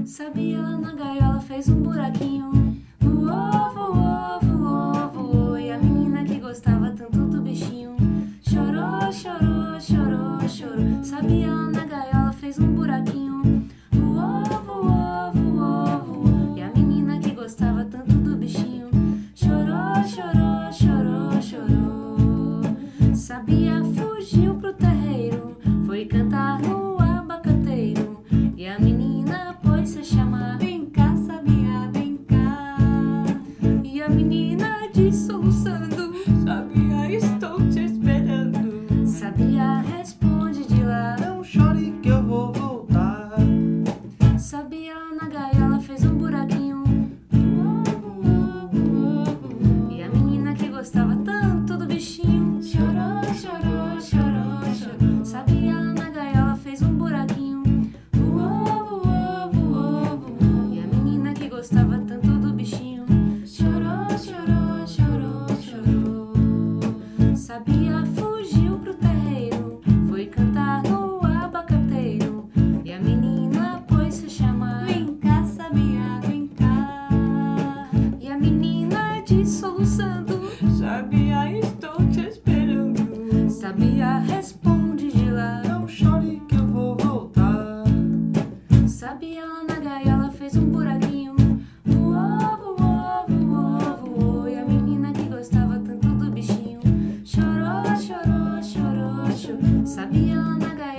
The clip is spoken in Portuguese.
Sabia, lá na gaiola fez um buraquinho. Voou, voou, voou, voou. E a menina que gostava tanto do bichinho chorou, chorou, chorou, chorou. Sabia, lá na gaiola fez um buraquinho. Voou, voou, voou, voou. E a menina que gostava tanto do bichinho chorou, chorou, chorou, chorou. Sabia, fugiu pro terreiro, foi cantar no abacateiro. E a menina pôs-se a chamar: vem cá, Sabia, vem cá. E a menina disse soluçando: Sabia, estou te esperando. Sabia, responde de lá: não chore que eu vou voltar. Sabia, lá na gaiola fez um buraquinho. E a menina que gostava tanto do bichinho chorou, chorou, chorou, chorou. Sabia, lá na gaiola fez um buraquinho. Voou, voou, voou, voou. E a menina que gostava tanto do bichinho chorou, chorou, chorou, chorou. Sabia, fugiu pro terreiro, foi cantar no abacateiro. E a menina pôs-se a chamar: Vem cá, Sabia, vem cá. E a menina disse soluçando: Sabia, estou te esperando. Sabia, responde de lá: não chore que eu vou voltar. Sabia, lá na gaiola fez um buraquinho. Voou, voou, voou, voou. E a menina que gostava tanto do bichinho chorou, chorou, chorou, chorou. Sabia, lá na gaiola